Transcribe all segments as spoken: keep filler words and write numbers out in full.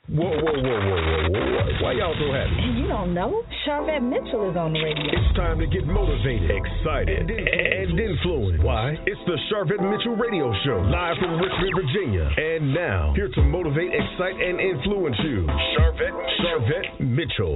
Whoa, whoa, whoa, whoa, whoa, whoa. Why y'all so happy? You don't know? Charvette Mitchell is on the radio. It's time to get motivated, excited, and, and influenced. Why? It's the Charvette Mitchell Radio Show, live from Richmond, Virginia. And now, here to motivate, excite, and influence you, Charvette Mitchell. Charvette Mitchell.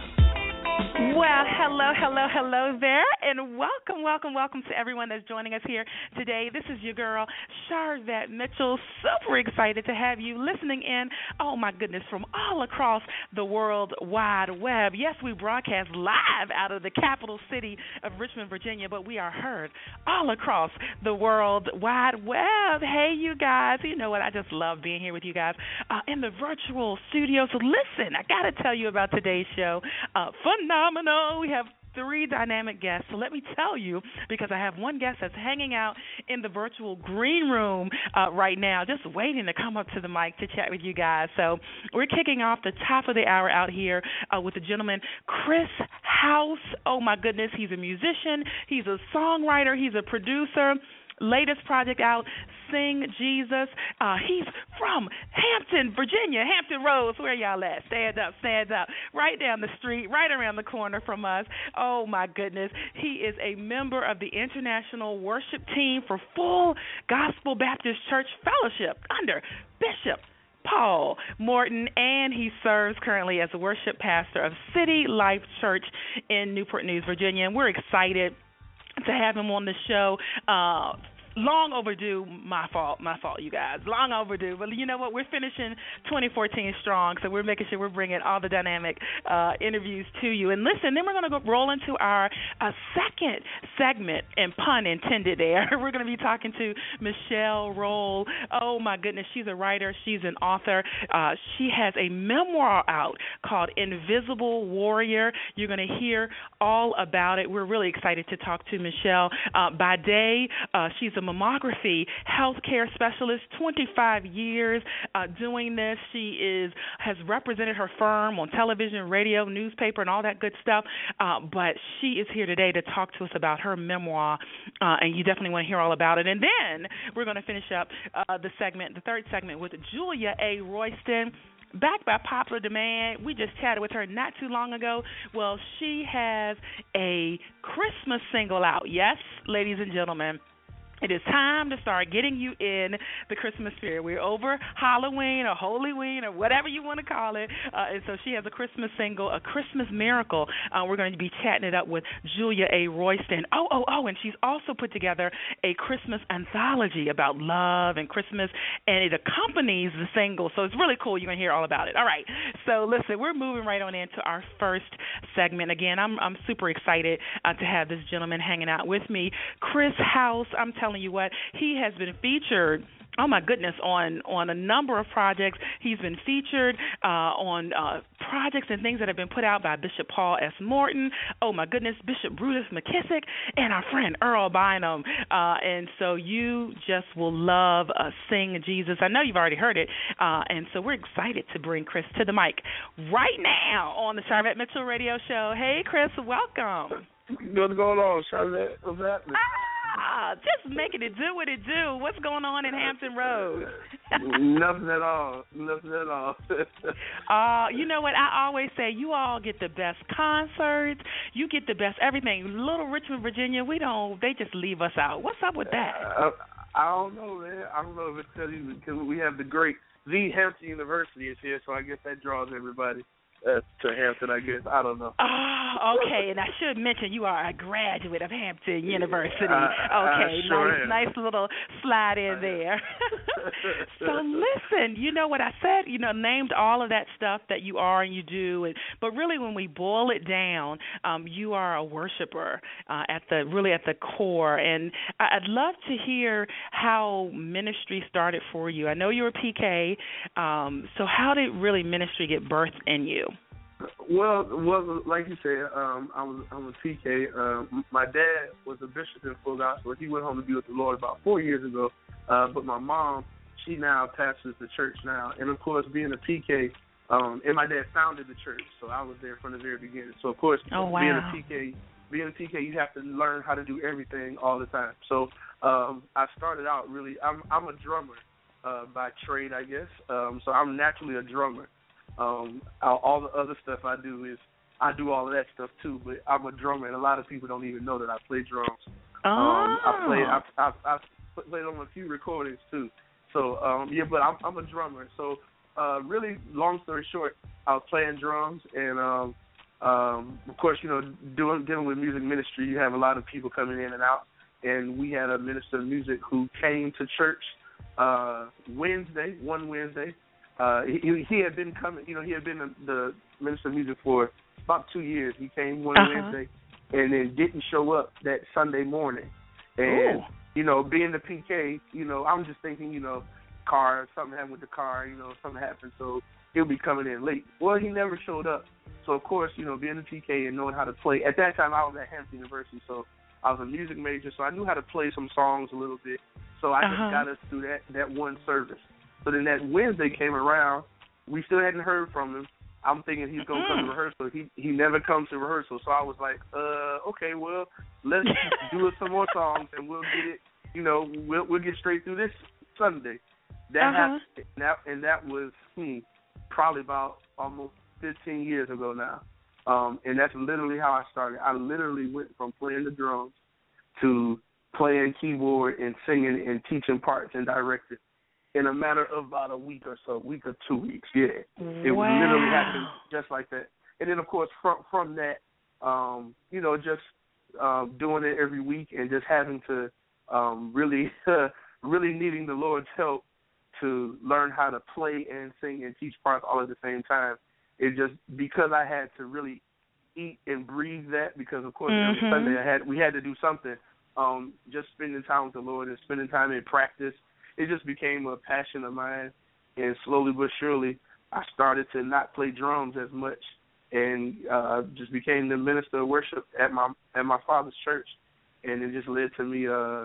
Well, hello, hello, hello there, and welcome, welcome, welcome to everyone that's joining us here today. This is your girl, Charvette Mitchell. Super excited to have you listening in, oh my goodness, from all across the World Wide Web. Yes, we broadcast live out of the capital city of Richmond, Virginia, but we are heard all across the World Wide Web. Hey, you guys, you know what, I just love being here with you guys uh, in the virtual studio. So listen, I got to tell you about today's show. Uh, phenomenal. We have three dynamic guests. So let me tell you, because I have one guest that's hanging out in the virtual green room uh, right now, just waiting to come up to the mic to chat with you guys. So we're kicking off the top of the hour out here uh, with the gentleman, Chris House. Oh, my goodness. He's a musician. He's a songwriter. He's a producer. Latest project out, Sing Jesus. Uh, he's from Hampton, Virginia, Hampton Roads. Where y'all at? Stand up, stand up. Right down the street, right around the corner from us. Oh, my goodness. He is a member of the International Worship Team for Full Gospel Baptist Church Fellowship under Bishop Paul Morton, and he serves currently as a worship pastor of City Life Church in Newport News, Virginia. And we're excited to have him on the show. Uh, long overdue, my fault, my fault, you guys. Long overdue. But you know what? We're finishing twenty fourteen strong, so we're making sure we're bringing all the dynamic uh, interviews to you. And listen, then we're going to go roll into our uh, second segment, and pun intended there. We're going to be talking to Michelle Roll. Oh, my goodness. She's a writer. She's an author. Uh, she has a memoir out called Invisible Warrior. You're going to hear all about it. We're really excited to talk to Michelle. Uh, by day, uh, she's a mammography healthcare specialist, twenty-five years uh, doing this. She is has represented her firm on television, radio, newspaper, and all that good stuff. Uh, but she is here today to talk to us about her memoir, uh, and you definitely want to hear all about it. And then we're going to finish up uh, the segment, the third segment, with Julia A. Royston. Back by popular demand. We just chatted with her not too long ago. Well, she has a Christmas single out. Yes, ladies and gentlemen. It is time to start getting you in the Christmas spirit. We're over Halloween or Holyween or whatever you want to call it. Uh, and so she has a Christmas single, A Christmas Miracle. Uh, we're going to be chatting it up with Julia A. Royston. Oh, oh, oh, and she's also put together a Christmas anthology about love and Christmas, and it accompanies the single. So it's really cool. You're going to hear all about it. All right. So listen, we're moving right on into our first segment. Again, I'm I'm super excited uh, to have this gentleman hanging out with me. Chris House, I'm telling you what, he has been featured, oh my goodness, on, on a number of projects. He's been featured uh, on uh, projects and things that have been put out by Bishop Paul S. Morton, oh my goodness, Bishop Brutus McKissick, and our friend Earl Bynum. Uh, and so you just will love uh, Sing Jesus. I know you've already heard it, uh, and so we're excited to bring Chris to the mic right now on the Charvette Mitchell Radio Show. Hey, Chris, welcome. What's going on, Charvette? What's happening? Ah, just making it do what it do. What's going on in Hampton Roads? Nothing at all. Nothing at all. uh, you know what? I always say you all get the best concerts. You get the best everything. Little Richmond, Virginia, we don't. They just leave us out. What's up with that? Uh, I don't know, man. I don't know if it's because we have the great the Hampton University is here, so I guess that draws everybody. Uh, to Hampton, I guess. I don't know. Oh, okay. And I should mention you are a graduate of Hampton University. I, okay, I sure nice, am. nice little slide in there. So listen, you know what I said? You know, named all of that stuff that you are and you do, and, but really when we boil it down, um, you are a worshiper uh, at the really at the core. And I'd love to hear how ministry started for you. I know you were a P K, um, so how did really ministry get birthed in you? Well, well, like you said, um, I was I'm a P K. Um, my dad was a bishop in Full Gospel. He went home to be with the Lord about four years ago. Uh, but my mom, she now pastors the church now. And of course, being a P K, um, and my dad founded the church, so I was there from the very beginning. So of course, oh, wow. being a P K, being a P K, you have to learn how to do everything all the time. So um, I started out really. I'm I'm a drummer uh, by trade, I guess. Um, so I'm naturally a drummer. Um, all, all the other stuff I do is I do all of that stuff too. But I'm a drummer, and a lot of people don't even know that I play drums. Oh. Um, I play. I, I, I played on a few recordings too. So um, yeah, but I'm, I'm a drummer. So uh, really, long story short, I was playing drums, and um, um, of course, you know, doing dealing with music ministry, you have a lot of people coming in and out. And we had a minister of music who came to church uh, Wednesday, one Wednesday. Uh, he, he had been coming, you know, he had been the, the minister of music for about two years. He came one uh-huh. Wednesday and then didn't show up that Sunday morning. And, Ooh. you know, being the P K, you know, I'm just thinking, you know, car, something happened with the car, you know, something happened, so he'll be coming in late. Well, he never showed up. So, of course, you know, being the P K and knowing how to play, at that time I was at Hampton University, so I was a music major, so I knew how to play some songs a little bit. So I uh-huh. just got us through that, that one service. So then that Wednesday came around. We still hadn't heard from him. I'm thinking he's going to come to rehearsal. He he never comes to rehearsal. So I was like, uh, okay, well, let's do some more songs and we'll get it, you know, we'll, we'll get straight through this Sunday. That uh-huh. happened, and that, and that was hmm, probably about almost fifteen years ago now. Um, and that's literally how I started. I literally went from playing the drums to playing keyboard and singing and teaching parts and directing in a matter of about a week or so, week or two weeks. Yeah, it wow. literally happened just like that. And then, of course, from from that, um, you know, just um, doing it every week and just having to um, really, uh, really needing the Lord's help to learn how to play and sing and teach parts all at the same time. It just, because I had to really eat and breathe that, because of course mm-hmm. every Sunday I had we had to do something. Um, just spending time with the Lord and spending time in practice, it just became a passion of mine. And slowly but surely, I started to not play drums as much, and uh, just became the minister of worship at my at my father's church. And it just led to me uh,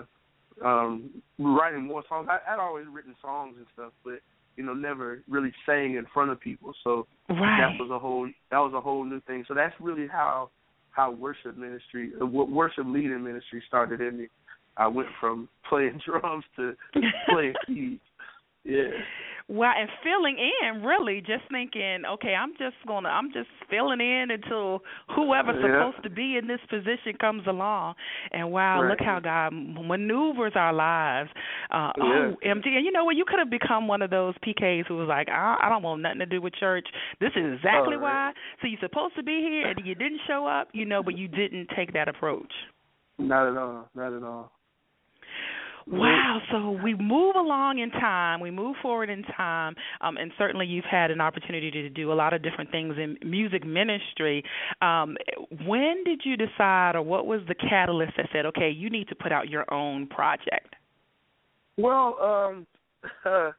um, writing more songs. I, I'd always written songs and stuff, but you know, never really sang in front of people. So right. that was a whole that was a whole new thing. So that's really how how worship ministry, uh, worship leading ministry started in me. I went from playing drums to playing keys. Yeah. Well, and filling in, really, just thinking, okay, I'm just gonna, I'm just filling in until whoever's yeah. supposed to be in this position comes along. And wow, right. look how God maneuvers our lives. Uh, yeah. Oh, M D, and you know what? You could have become one of those P Ks who was like, I, I don't want nothing to do with church. This is exactly oh, why. right. So you're supposed to be here, and you didn't show up, you know, but you didn't take that approach. Not at all. Not at all. Wow, so we move along in time, we move forward in time, um, and certainly you've had an opportunity to do a lot of different things in music ministry. Um, when did you decide, or what was the catalyst that said, okay, you need to put out your own project? Well, um, uh,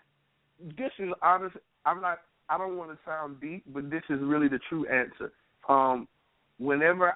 this is honest. I'm not, I don't want to sound deep, but this is really the true answer. Um, whenever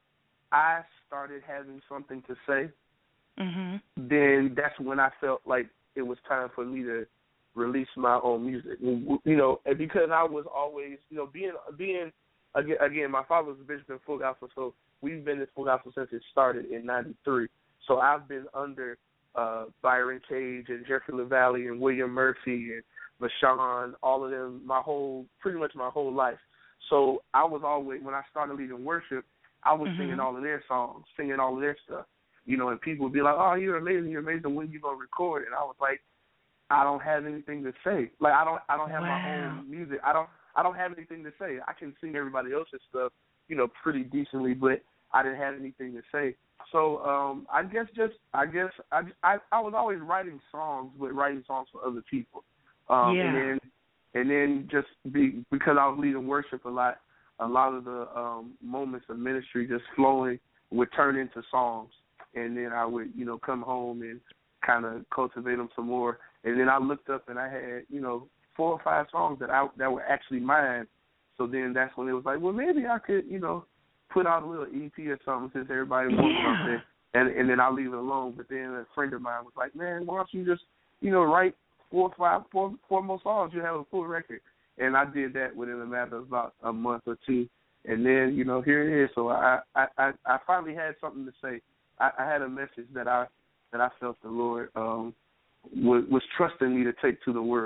I started having something to say, mm-hmm. then that's when I felt like it was time for me to release my own music. You know, because I was always, you know, being, being again, again my father was a bishop in Full Gospel, so we've been in Full Gospel since it started in ninety-three. So I've been under uh, Byron Cage and Jeffrey LaValle and William Murphy and Mashawn, all of them, my whole, pretty much my whole life. So I was always, when I started leading worship, I was mm-hmm. singing all of their songs, singing all of their stuff. You know, and people would be like, oh, you're amazing, you're amazing, when you going to record? And I was like, I don't have anything to say. Like, I don't I don't have wow. my own music. I don't I don't have anything to say. I can sing everybody else's stuff, you know, pretty decently, but I didn't have anything to say. So um, I guess just, I guess, I, I, I was always writing songs, but writing songs for other people. Um, yeah. And then, and then just be, because I was leading worship a lot, a lot of the um, moments of ministry just flowing would turn into songs. And then I would, you know, come home and kind of cultivate them some more. And then I looked up and I had, you know, four or five songs that I that were actually mine. So then that's when it was like, well, maybe I could, you know, put out a little E P or something since everybody wants yeah. something, and and then I'll leave it alone. But then a friend of mine was like, man, why don't you just, you know, write four or five, four, four more songs, you have a full record. And I did that within a matter of about a month or two. And then, you know, here it is. So I I, I, I finally had something to say. I, I had a message that I that I felt the Lord um, was, was trusting me to take to the world,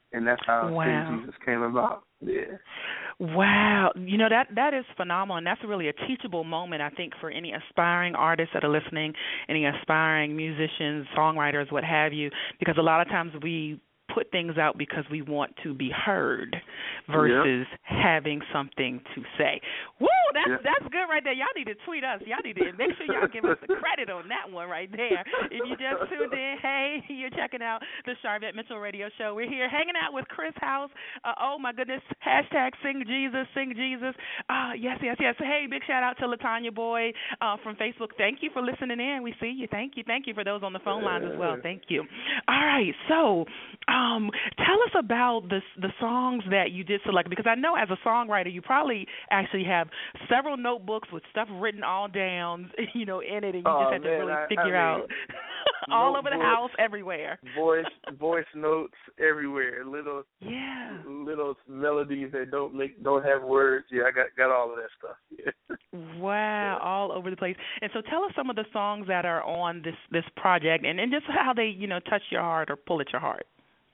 and that's how Wow. Sing Jesus came about. Yeah. Wow. You know, that that is phenomenal, and that's really a teachable moment, I think, for any aspiring artists that are listening, any aspiring musicians, songwriters, what have you, because a lot of times we put things out because we want to be heard versus yep. having something to say. Woo, that's yep. that's good right there. Y'all need to tweet us. Y'all need to make sure y'all give us the credit on that one right there. If you just tuned in, hey, you're checking out the Sharvette Mitchell Radio Show. We're here hanging out with Chris House. Uh, oh, my goodness. Hashtag Sing Jesus, Sing Jesus. Uh, yes, yes, yes. Hey, big shout out to Latanya Boyd uh, from Facebook. Thank you for listening in. We see you. Thank you. Thank you for those on the phone lines as well. Thank you. All right, so Um, tell us about the the songs that you did select, because I know as a songwriter you probably actually have several notebooks with stuff written all down, you know, in it, and you oh, just have man, to really I, figure I mean, out all over the house, everywhere. Voice voice notes everywhere, little yeah, little melodies that don't make don't have words. Yeah, I got got all of that stuff. Yeah. Wow, yeah. all over the place. And so tell us some of the songs that are on this this project, and, and just how they, you know, touch your heart or pull at your heart.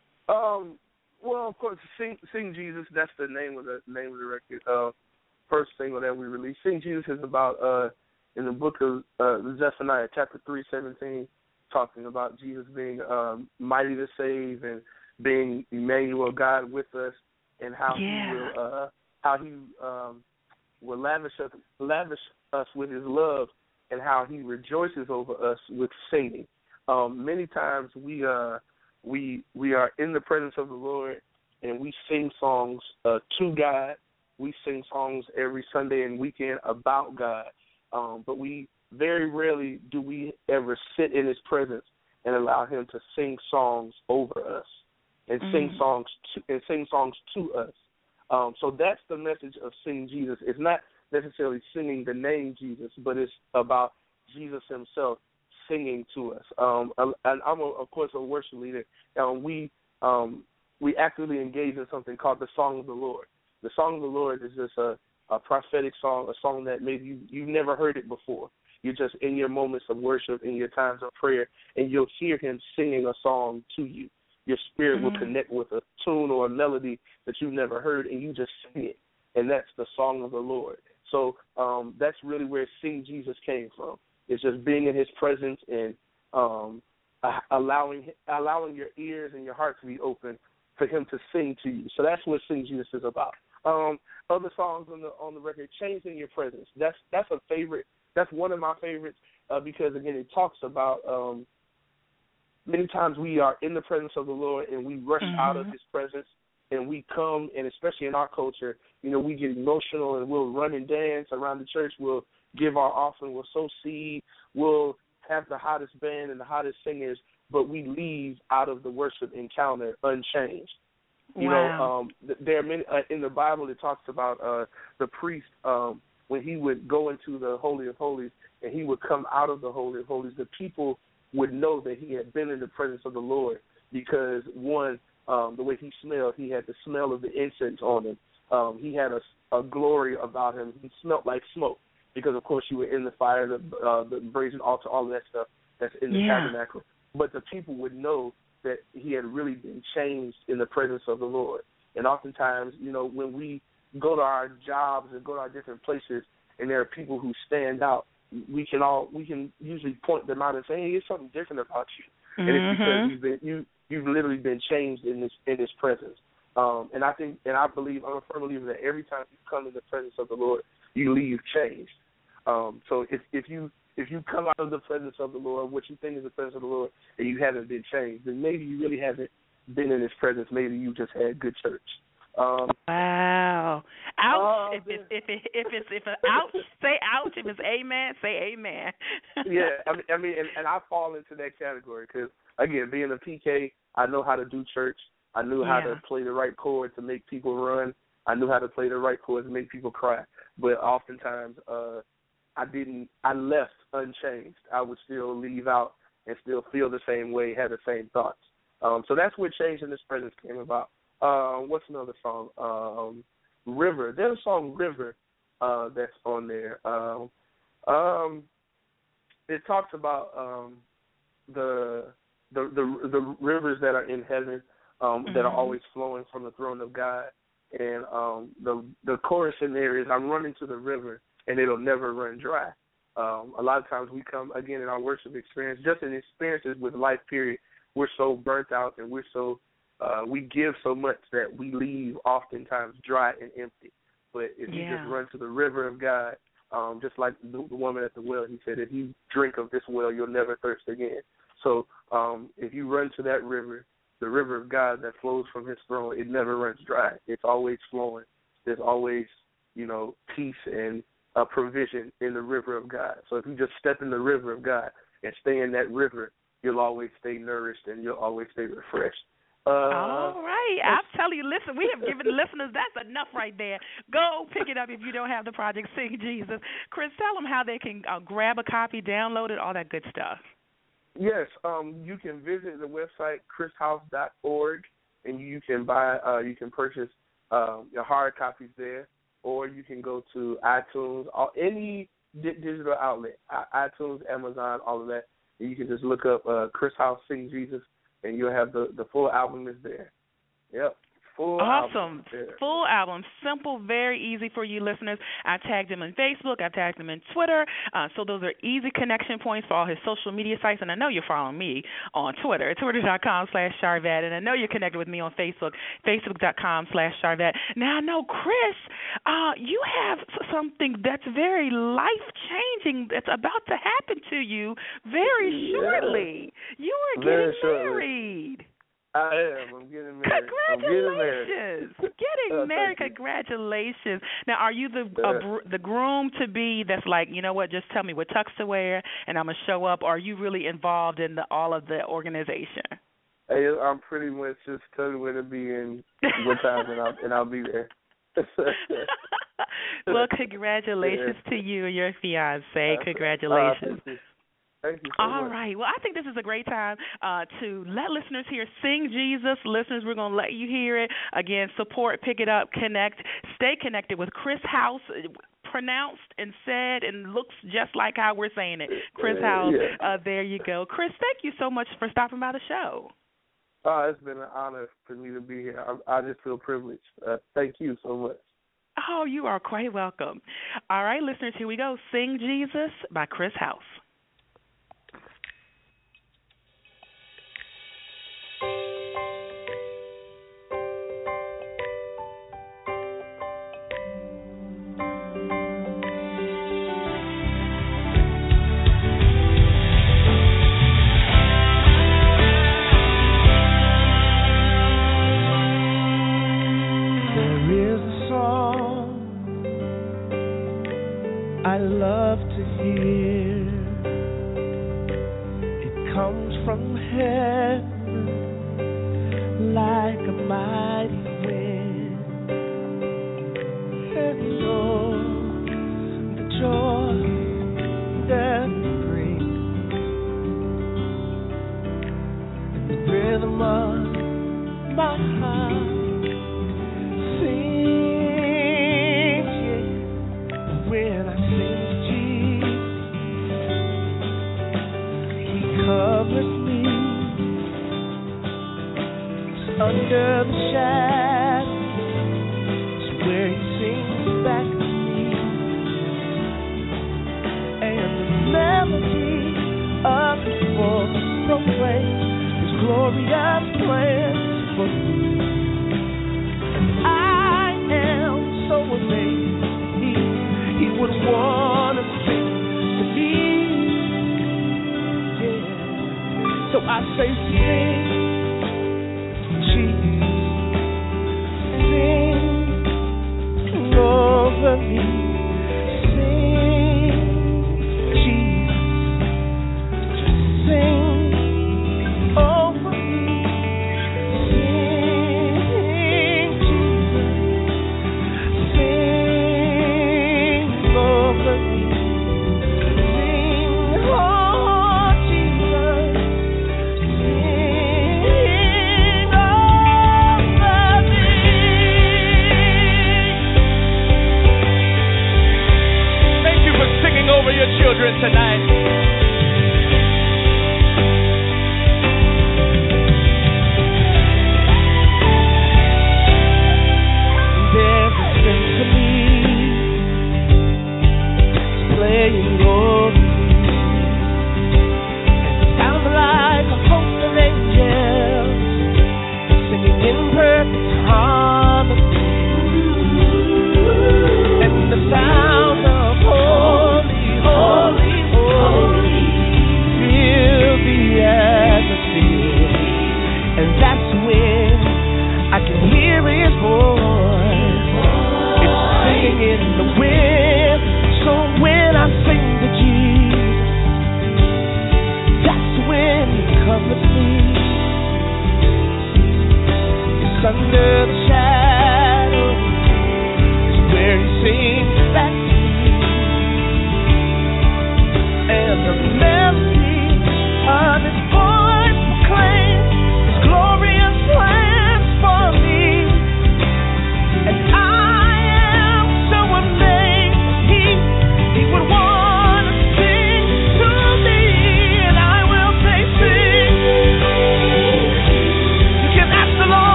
Um. Well, of course, Sing, Sing Jesus. That's the name of the name of the record. Uh, first single that we released. Sing Jesus is about uh in the book of uh, Zephaniah, chapter three, seventeen, talking about Jesus being um, mighty to save and being Emmanuel, God with us, and how yeah. he will uh, how he um, will lavish us lavish us with His love, and how He rejoices over us with singing. Um, many times we uh. We we are in the presence of the Lord, and we sing songs uh, to God. We sing songs every Sunday and weekend about God, um, but we very rarely do we ever sit in His presence and allow Him to sing songs over us and mm-hmm. sing songs to, and sing songs to us. Um, so that's the message of Sing Jesus. It's not necessarily singing the name Jesus, but it's about Jesus Himself singing to us. Um, and I'm, a, of course, a worship leader. And we um, we actively engage in something called the Song of the Lord. The Song of the Lord is just a, a prophetic song, a song that maybe you, you've never heard it before. You're just in your moments of worship, in your times of prayer, and you'll hear Him singing a song to you. Your spirit mm-hmm. will connect with a tune or a melody that you've never heard, and you just sing it. And that's the Song of the Lord. So um, that's really where Sing Jesus came from. It's just being in His presence and um, allowing allowing your ears and your heart to be open for Him to sing to you. So that's what Sing Jesus is about. Um, other songs on the on the record, Changing Your Presence. That's that's a favorite. That's one of my favorites uh, because again, it talks about um, many times we are in the presence of the Lord and we rush mm-hmm. out of His presence and we come, and especially in our culture, you know, we get emotional and we'll run and dance around the church. We'll give our offering, we'll sow seed, we'll have the hottest band and the hottest singers, but we leave out of the worship encounter unchanged. You wow. know, um, there are many uh, in the Bible. It talks about uh, the priest um, when he would go into the Holy of Holies and he would come out of the Holy of Holies. The people would know that he had been in the presence of the Lord because one, um, the way he smelled, he had the smell of the incense on him. Um, he had a, a glory about him. He smelled like smoke. Because, of course, you were in the fire, the, uh, the brazen altar, all of that stuff that's in the yeah. tabernacle. But the people would know that he had really been changed in the presence of the Lord. And oftentimes, you know, when we go to our jobs and go to our different places and there are people who stand out, we can all we can usually point them out and say, hey, there's something different about you. Mm-hmm. And it's because you've been, you, you've literally been changed in this in His presence. Um, and I think, and I believe, I'm a firm believer that every time you come in the presence of the Lord, you leave changed. Um, so if if you if you come out of the presence of the Lord, what you think is the presence of the Lord, and you haven't been changed, then maybe you really haven't been in His presence. Maybe you just had good church. Um, wow! Ouch! Uh, if it's if it if it's if it's ouch, say ouch. If it's amen, say amen. yeah, I mean, I mean, and, and I fall into that category because again, being a P K, I know how to do church. I knew how yeah. to play the right chord to make people run. I knew how to play the right chord to make people cry. But oftentimes, uh, I didn't. I left unchanged. I would still leave out and still feel the same way, have the same thoughts. Um, so that's where Changing His Presence came about. Uh, what's another song? Um, River. There's a song River uh, that's on there. Um, um, it talks about um, the, the the the rivers that are in heaven. um, mm-hmm. that are always flowing from the throne of God. And um, the the chorus in there is, I'm running to the river, and it'll never run dry. Um, a lot of times we come, again, in our worship experience, just in experiences with life, period, we're so burnt out and we're so, uh, we give so much that we leave oftentimes dry and empty. But if you yeah. just run to the river of God, um, just like the, the woman at the well, he said, if you drink of this well, you'll never thirst again. So um, if you run to that river, the river of God that flows from his throne, it never runs dry. It's always flowing. There's always, you know, peace and uh, provision in the river of God. So if you just step in the river of God and stay in that river, you'll always stay nourished and you'll always stay refreshed. Uh, All right. I'll tell you, listen, we have given listeners, that's enough right there. Go pick it up if you don't have the project Sing Jesus. Chris, tell them how they can uh, grab a copy, download it, all that good stuff. Yes, um, you can visit the website chris house dot org, and you can buy, uh, you can purchase uh, your hard copies there, or you can go to iTunes, or any di- digital outlet, I- iTunes, Amazon, all of that. And you can just look up uh, Chris House Sing Jesus, and you'll have the, the full album is there. Yep. Full awesome. album. Full album. Simple, very easy for you listeners. I tagged him on Facebook. I tagged him on Twitter. Uh, so those are easy connection points for all his social media sites. And I know you're following me on Twitter, twitter.com slash Sharvette. And I know you're connected with me on Facebook, facebook.com slash Sharvette. Now, I know, Chris, uh, you have something that's very life-changing that's about to happen to you very shortly. Yeah. You are very getting shortly. married. I am. I'm getting married. Congratulations! I'm getting married. Getting uh, married. Congratulations. Now, are you the uh, br- the groom to be? That's like, you know what? Just tell me what tux to wear, and I'm gonna show up. Or are you really involved in the all of the organization? Hey, I'm pretty much just telling you where to be and what time, and I'll and I'll be there. Well, congratulations yeah. to you and your fiance. Congratulations. Uh, Thank you so All much. right. Well, I think this is a great time uh, to let listeners hear Sing Jesus. Listeners, we're going to let you hear it. Again, support, pick it up, connect. Stay connected with Chris House, pronounced and said and looks just like how we're saying it. Chris House, yeah. uh, there you go. Chris, thank you so much for stopping by the show. Oh, it's been an honor for me to be here. I, I just feel privileged. Uh, thank you so much. Oh, you are quite welcome. All right, listeners, here we go. Sing Jesus by Chris House. I love to hear. It comes from heaven like a mighty wind. And Lord, the joy that it brings, and the rhythm of my heart sings, yeah, when I covers me under the shadow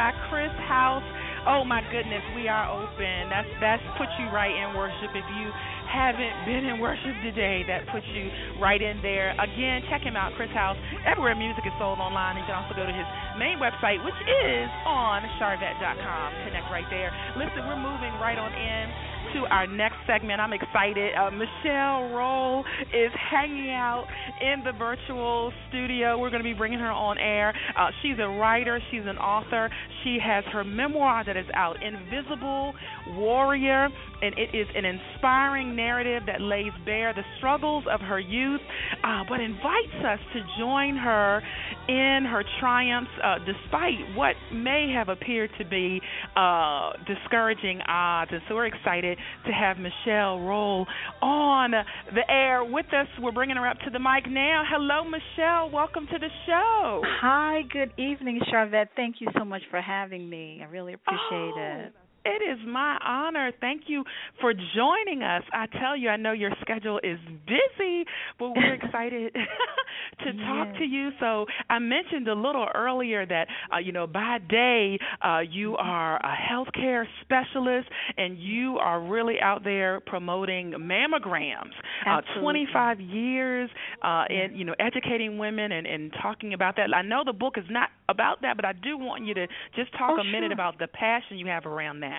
by Chris House. Oh my goodness, we are open. That's that's puts you right in worship. If you haven't been in worship today, that puts you right in there. Again, check him out, Chris House, everywhere music is sold online. You can also go to his main website, which is on Sharvette dot com. Connect right there. Listen, we're moving right on in to our next segment. I'm excited. Uh, Michelle Roll is hanging out in the virtual studio. We're going to be bringing her on air. Uh, she's a writer. She's an author. She has her memoir that is out, Invisible Warrior, and it is an inspiring narrative that lays bare the struggles of her youth, uh, but invites us to join her in her triumphs, uh, despite what may have appeared to be uh, discouraging odds. And so we're excited to have Michelle Roll on the air with us. We're bringing her up to the mic now. Hello, Michelle. Welcome to the show. Hi. Good evening, Sharvette. Thank you so much for having me. I really appreciate oh. it. It is my honor. Thank you for joining us. I tell you, I know your schedule is busy, but we're excited to talk yes. to you. So I mentioned a little earlier that, uh, you know, by day uh, you are a healthcare specialist and you are really out there promoting mammograms. Uh, twenty-five years uh, in, you know, educating women and, and talking about that. I know the book is not about that, but I do want you to just talk oh, a minute sure. about the passion you have around that.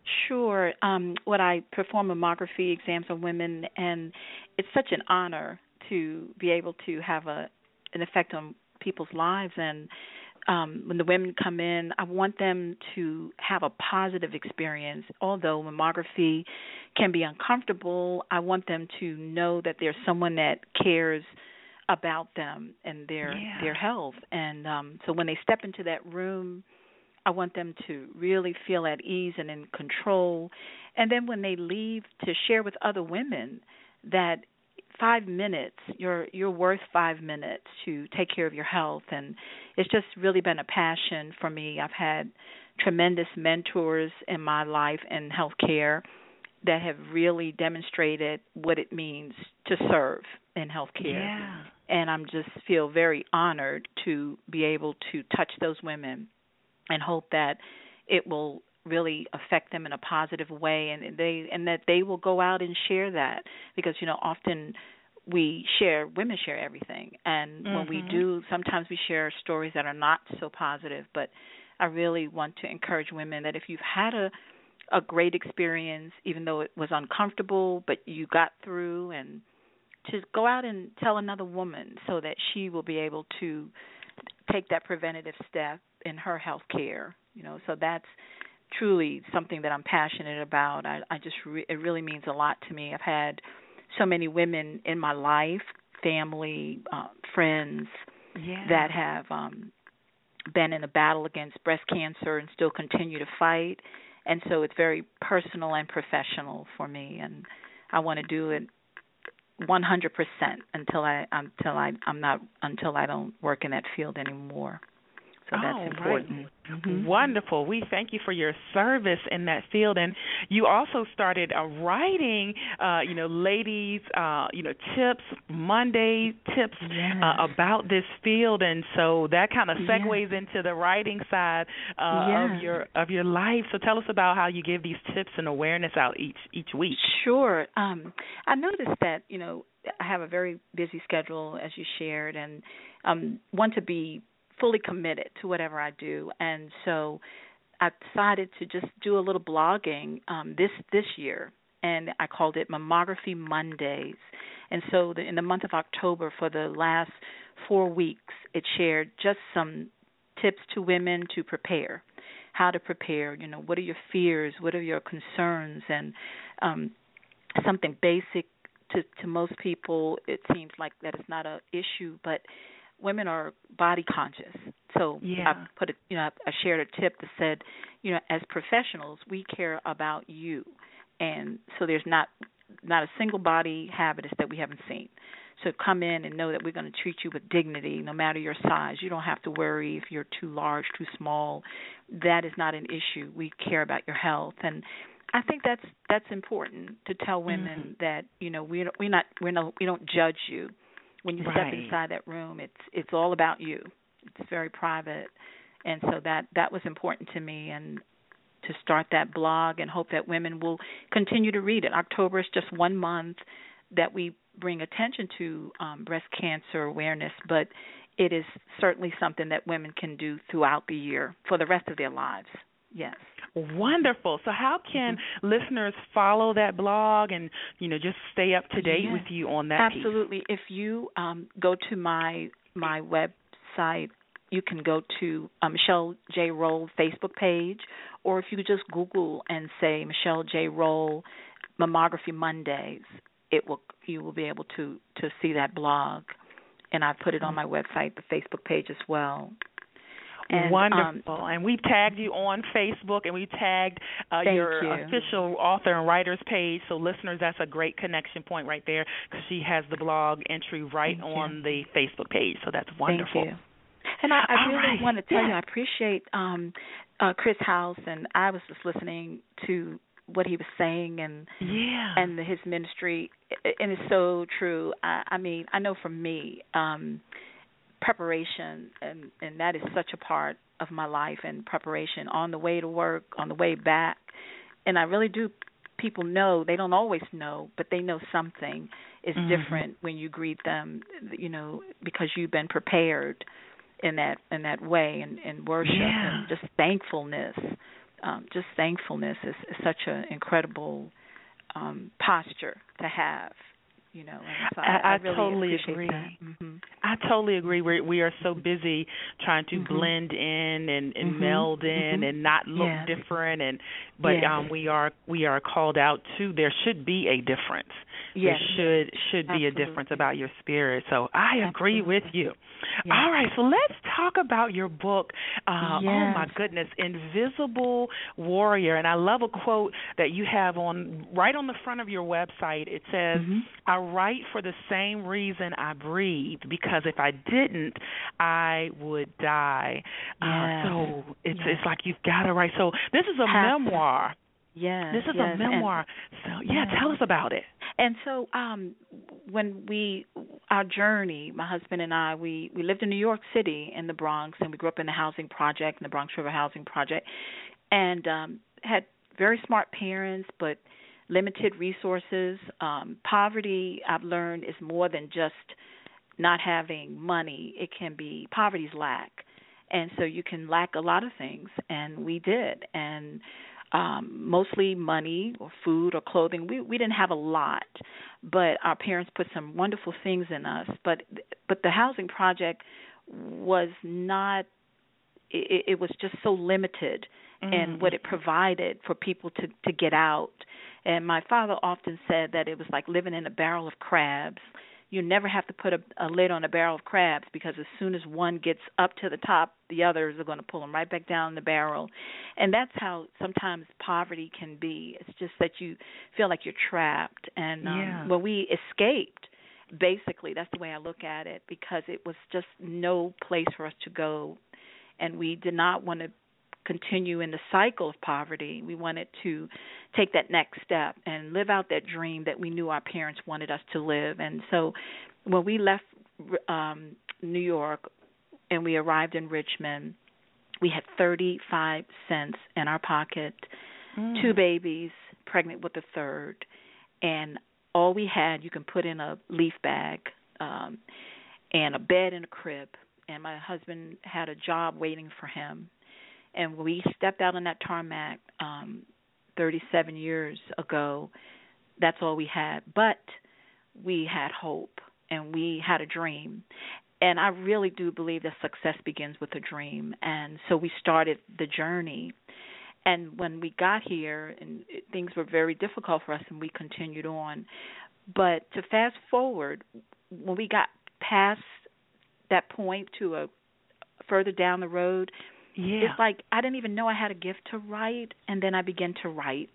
Sure. Um, what I perform mammography exams on women, and it's such an honor to be able to have a an effect on people's lives. And um, when the women come in, I want them to have a positive experience. Although mammography can be uncomfortable, I want them to know that there's someone that cares about them and their yeah. their health. And um, so when they step into that room, I want them to really feel at ease and in control. And then when they leave, to share with other women that five minutes, you're you're worth five minutes to take care of your health. And it's just really been a passion for me. I've had tremendous mentors in my life in healthcare that have really demonstrated what it means to serve in healthcare. Yeah. And I'm just feel very honored to be able to touch those women and hope that it will really affect them in a positive way, and they and that they will go out and share that, because you know often we share women share everything, and mm-hmm. when we do, sometimes we share stories that are not so positive. But I really want to encourage women that if you've had a a great experience, even though it was uncomfortable, but you got through, and to go out and tell another woman so that she will be able to take that preventative step in her health care, you know, so that's truly something that I'm passionate about. I, I just, re- it really means a lot to me. I've had so many women in my life, family, uh, friends, yeah. that have um, been in a battle against breast cancer and still continue to fight. And so it's very personal and professional for me, and I want to do it one hundred percent until I until I I'm not until I don't work in that field anymore. So that's oh, important. Right. Mm-hmm. Wonderful. We thank you for your service in that field. And you also started uh, writing, uh, you know, ladies, uh, you know, tips, Monday tips yes. uh, about this field. And so that kind of segues yes. into the writing side uh, yes. of your of your life. So tell us about how you give these tips and awareness out each each week. Sure. Um, I noticed that, you know, I have a very busy schedule, as you shared, and um, want to be fully committed to whatever I do, and so I decided to just do a little blogging um, this this year, and I called it Mammography Mondays. And so the, in the month of October, for the last four weeks, it shared just some tips to women to prepare, how to prepare. You know, what are your fears? What are your concerns? And um, something basic to to most people, it seems like that it's not an issue, but women are body conscious. So yeah. I put a, you know, I shared a tip that said, you know, as professionals, we care about you, and so there's not not a single body habitus that we haven't seen. So come in and know that we're going to treat you with dignity, no matter your size. You don't have to worry if you're too large, too small. That is not an issue. We care about your health, and I think that's that's important to tell women mm-hmm. that, you know, we're we're not we're no we don't judge you. When you right. step inside that room, it's it's all about you. It's very private, And so that that was important to me, and to start that blog and hope that women will continue to read it. October is just one month that we bring attention to um, breast cancer awareness, but it is certainly something that women can do throughout the year for the rest of their lives. Yes. Wonderful. So how can mm-hmm. listeners follow that blog and, you know, just stay up to date yes. with you on that Absolutely. piece? If you um, go to my my website, you can go to uh, Michelle J. Roll Facebook page, or if you just Google and say Michelle J. Roll Mammography Mondays, it will you will be able to, to see that blog. And I put it on my website, the Facebook page as well. And, Wonderful. Um, and we've tagged you on Facebook, and we've tagged uh, your you. official author and writers page. So, listeners, that's a great connection point right there, because she has the blog entry right Thank on you. the Facebook page. So that's wonderful. Thank you. And I, I really right. want to tell yeah. you, I appreciate um, uh, Chris House, and I was just listening to what he was saying, and yeah. and his ministry, and it's so true. I, I mean, I know for me, um, preparation, and, and that is such a part of my life, and preparation on the way to work, on the way back. And I really do, people know, they don't always know, but they know something is mm-hmm. different when you greet them, you know, because you've been prepared in that in that way, and, and worship yeah. and just thankfulness. Um, just thankfulness is, is such an incredible um, posture to have. You know, and so I, I, I, I really totally appreciate agree. that. Mm-hmm. I totally agree. We we are so busy trying to mm-hmm. blend in and, and mm-hmm. meld in mm-hmm. and not look yes. different, and but yes. um, we are we are called out to. There should be a difference. Yes. There should should be Absolutely. a difference about your spirit. So I agree Absolutely. with you. Yes. All right, so let's talk about your book. Uh, yes. Oh my goodness, Invisible Warrior, and I love a quote that you have on right on the front of your website. It says, mm-hmm. "I write for the same reason I breathe, because if I didn't, I would die." Yes. Uh, so it's yes. it's like you've got to write. So this is a Have memoir. To. Yes. This is yes. a memoir. And, so yeah, yes. tell us about it. And so um, when we, our journey, my husband and I, we, we lived in New York City in the Bronx, and we grew up in the housing project, in the Bronx River Housing Project, and um, had very smart parents, but limited resources. Um, poverty, I've learned, is more than just not having money. It can be poverty's lack. And so you can lack a lot of things, and we did. And Um, mostly money or food or clothing. We we didn't have a lot, but our parents put some wonderful things in us. But but the housing project was not. It, it was just so limited mm. in what it provided for people to to get out. And my father often said that it was like living in a barrel of crabs. You never have to put a, a lid on a barrel of crabs, because as soon as one gets up to the top, the others are going to pull them right back down the barrel. And that's how sometimes poverty can be. It's just that you feel like you're trapped. And um, yeah. when we escaped, basically, that's the way I look at it, because it was just no place for us to go. And we did not want to continue in the cycle of poverty. We wanted to take that next step and live out that dream that we knew our parents wanted us to live. And so when we left um, New York and we arrived in Richmond, we had thirty-five cents in our pocket, mm. two babies, pregnant with a third, and all we had you can put in a leaf bag, um, and a bed and a crib. And my husband had a job waiting for him. And when we stepped out on that tarmac um, thirty-seven years ago, that's all we had. But we had hope, and we had a dream. And I really do believe that success begins with a dream. And so we started the journey. And when we got here, and things were very difficult for us, and we continued on. But to fast forward, when we got past that point to a further down the road, yeah. it's like I didn't even know I had a gift to write, and then I began to write,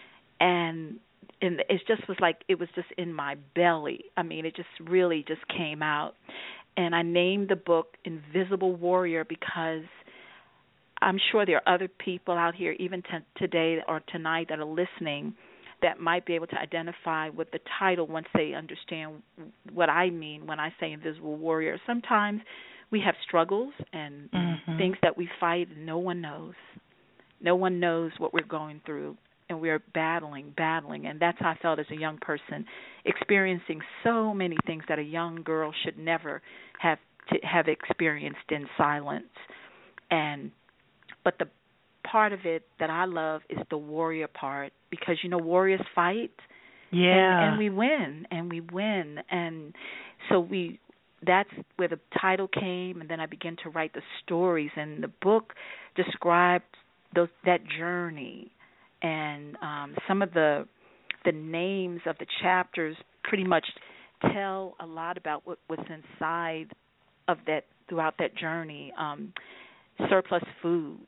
and and it just was like it was just in my belly. I mean, it just really just came out, and I named the book Invisible Warrior because I'm sure there are other people out here, even t- today or tonight, that are listening that might be able to identify with the title once they understand what I mean when I say Invisible Warrior. Sometimes we have struggles, and mm-hmm. things that we fight, no one knows. No one knows what we're going through, and we're battling, battling. And that's how I felt as a young person, experiencing so many things that a young girl should never have to have experienced in silence. And but the part of it that I love is the warrior part, because, you know, warriors fight. Yeah. And, and we win, and we win. And so we that's where the title came, and then I began to write the stories, and the book described those that journey, and um, some of the the names of the chapters pretty much tell a lot about what was inside of that throughout that journey. Um, surplus food.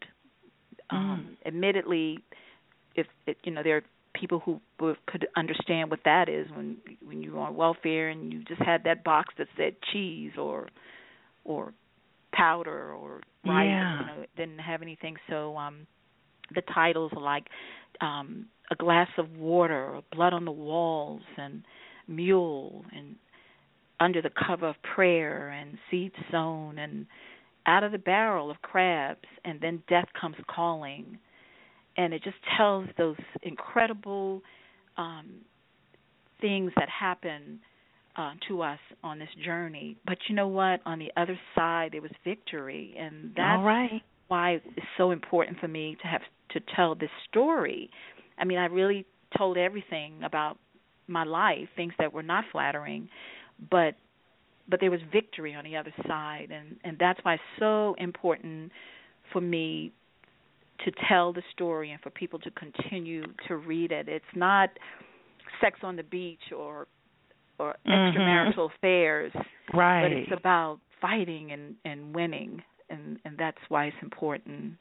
Um, mm. Admittedly, if it, you know, there are people who could understand what that is when when you're on welfare and you just had that box that said cheese or or powder or rice. Yeah. You know, it didn't have anything. So um, the titles are like um, A Glass of Water, or Blood on the Walls, and Mule, and Under the Cover of Prayer, and Seed Sown, and Out of the Barrel of Crabs, and then Death Comes Calling. And it just tells those incredible um, things that happen uh, to us on this journey. But you know what? On the other side, there was victory, and that's All right. why it's so important for me to have to tell this story. I mean, I really told everything about my life, things that were not flattering, but but there was victory on the other side, and, and that's why it's so important for me to tell the story and for people to continue to read it. It's not sex on the beach or or extramarital mm-hmm. affairs, right? But it's about fighting and, and winning, and, and that's why it's important.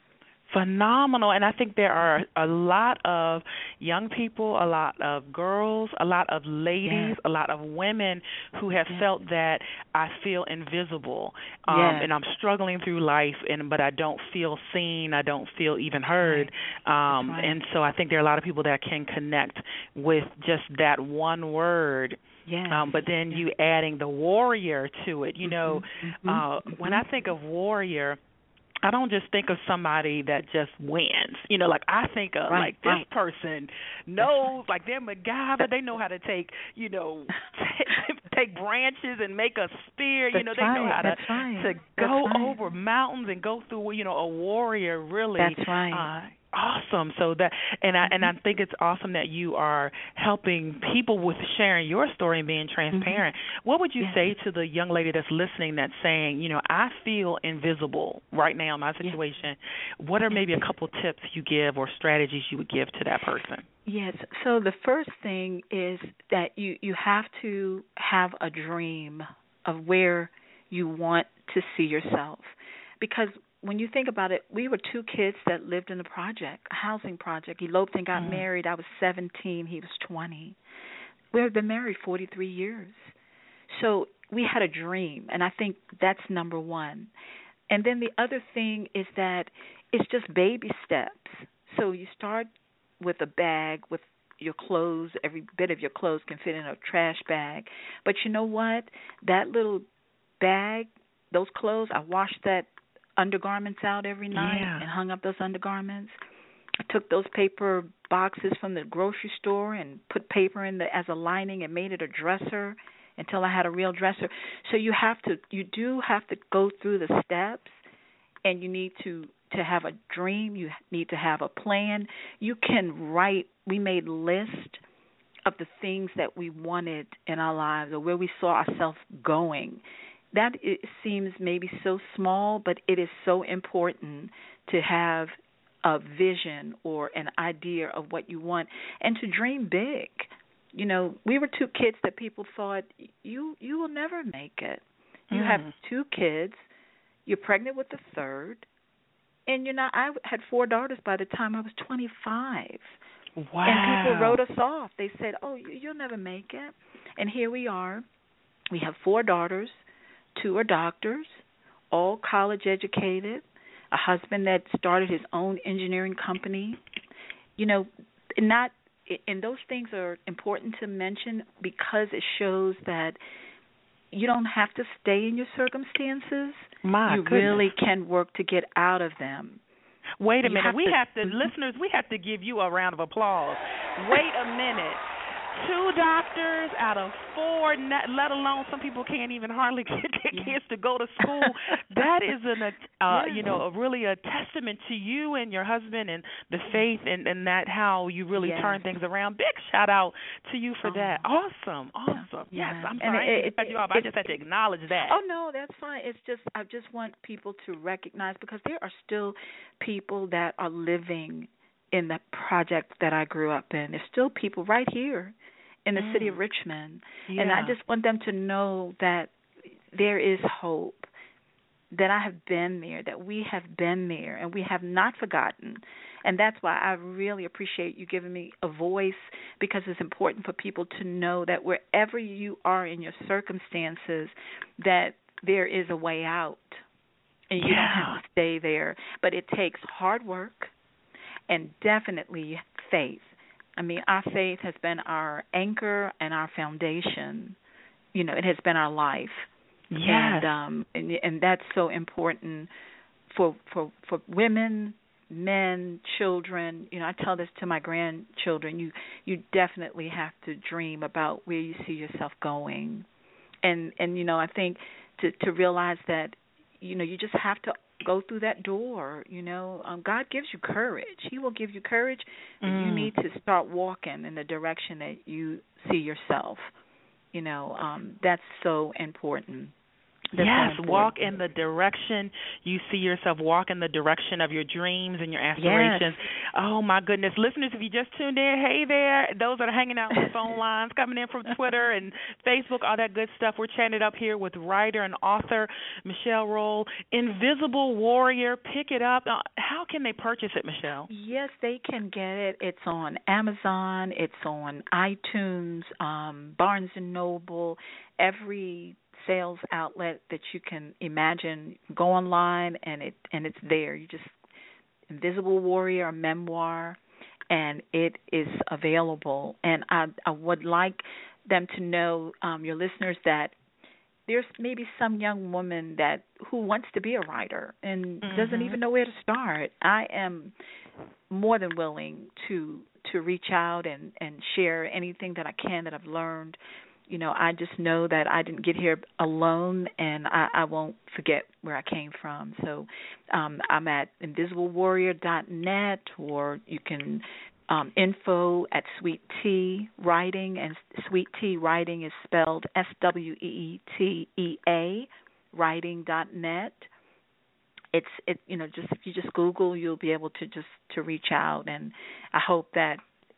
Phenomenal. And I think there are a lot of young people, a lot of girls, a lot of ladies, yeah. a lot of women who have yeah. felt that I feel invisible, um, yeah. and I'm struggling through life, and but I don't feel seen, I don't feel even heard. Right. Um, right. And so I think there are a lot of people that can connect with just that one word. Yes. Um, but then yes. you adding the warrior to it. You know, mm-hmm. uh, Mm-hmm. when I think of warrior, I don't just think of somebody that just wins. You know, like I think of right, like this right. person knows, like they're MacGyver. They know how to take, you know, take, take branches and make a spear. That's you know, they right. know how to That's right. to That's go right. over mountains and go through. You know, a warrior really. That's right. Uh, Awesome. So that, and I and I think it's awesome that you are helping people with sharing your story and being transparent. Mm-hmm. What would you yes. say to the young lady that's listening that's saying, you know, I feel invisible right now in my situation? Yes. What are maybe a couple tips you give or strategies you would give to that person? Yes. So the first thing is that you, you have to have a dream of where you want to see yourself, because when you think about it, we were two kids that lived in a project, a housing project, eloped and got mm. married. I was seventeen, he was twenty. We had been married forty-three years. So we had a dream, and I think that's number one. And then the other thing is that it's just baby steps. So you start with a bag with your clothes. Every bit of your clothes can fit in a trash bag. But you know what? That little bag, those clothes, I washed that undergarments out every night yeah. and hung up those undergarments. I took those paper boxes from the grocery store and put paper in the as a lining and made it a dresser until I had a real dresser. So you have to, you do have to go through the steps, and you need to to have a dream. You need to have a plan. You can write. We made lists of the things that we wanted in our lives or where we saw ourselves going. That it seems maybe so small, but it is so important to have a vision or an idea of what you want and to dream big. You know, we were two kids that people thought, you you will never make it. You mm. have two kids, you're pregnant with the third, and you're not. I had four daughters by the time I was twenty-five. Wow. And people wrote us off. They said, oh, you'll never make it. And here we are. We have four daughters. Two are doctors, all college educated, a husband that started his own engineering company. You know, not and those things are important to mention because it shows that you don't have to stay in your circumstances. My you goodness. really can work to get out of them. Wait a You minute. have we to- have to, listeners, we have to give you a round of applause. Wait a minute. Two doctors out of four, not, let alone some people can't even hardly get their Yeah. kids to go to school. That is an, uh, Yeah. you know, a really a testament to you and your husband and the faith and, and that how you really Yes. turn things around. Big shout out to you for Oh. that. Awesome, awesome. Yeah. Yes, I'm And sorry. it- I didn't it- cut you off. it- I just had to acknowledge that. Oh no, that's fine. It's just I just want people to recognize, because there are still people that are living in the project that I grew up in. There's still people right here in the Mm. city of Richmond. Yeah. And I just want them to know that there is hope, that I have been there, that we have been there, and we have not forgotten. And that's why I really appreciate you giving me a voice, because it's important for people to know that wherever you are in your circumstances, that there is a way out. And you Yeah. don't have to stay there. But it takes hard work and definitely faith. I mean, our faith has been our anchor and our foundation. You know, it has been our life. Yes. And um and, and that's so important for for for women, men, children. You know, I tell this to my grandchildren. You you definitely have to dream about where you see yourself going. And and you know, I think to to realize that, you know, you just have to go through that door. You know, um, God gives you courage. He will give you courage, but Mm. you need to start walking in the direction that you see yourself. You know, um, that's so important. That's so yes, important. walk in the direction you see yourself. Walk in the direction of your dreams and your aspirations. Yes. Oh, my goodness. Listeners, if you just tuned in, hey there. Those that are hanging out on the phone lines, coming in from Twitter and Facebook, all that good stuff. We're chatting it up here with writer and author Michelle Rolle. Invisible Warrior. Pick it up. Uh, How can they purchase it, Michelle? Yes, they can get it. It's on Amazon. It's on iTunes, um, Barnes and Noble, every sales outlet that you can imagine. Go online and it and it's there. You just Invisible Warrior, a memoir, and it is available. And I I would like them to know, um, your listeners, that there's maybe some young woman that who wants to be a writer and Mm-hmm. doesn't even know where to start. I am more than willing to to reach out and, and share anything that I can that I've learned. You know, I just know that I didn't get here alone, and I, I won't forget where I came from. So um, I'm at invisible warrior dot net, or you can um, info at Sweet Tea Writing, and Sweet Tea Writing is spelled S W E E T E A, writing dot net. It's it you know just if you just Google, you'll be able to just to reach out, and I hope that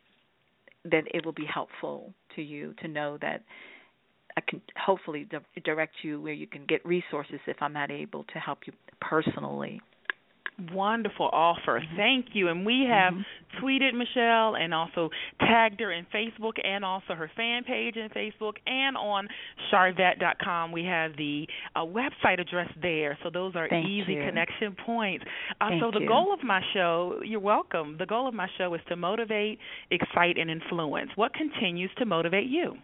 that it will be helpful to you to know that I can hopefully di- direct you where you can get resources if I'm not able to help you personally. Wonderful offer. Thank you. And we have Mm-hmm. tweeted Michelle and also tagged her in Facebook and also her fan page in Facebook, and on Charvet dot com. We have the uh, website address there. So those are Thank easy you. connection points. Uh, Thank so the you. goal of my show, you're welcome. The goal of my show is to motivate, excite, and influence. What continues to motivate you?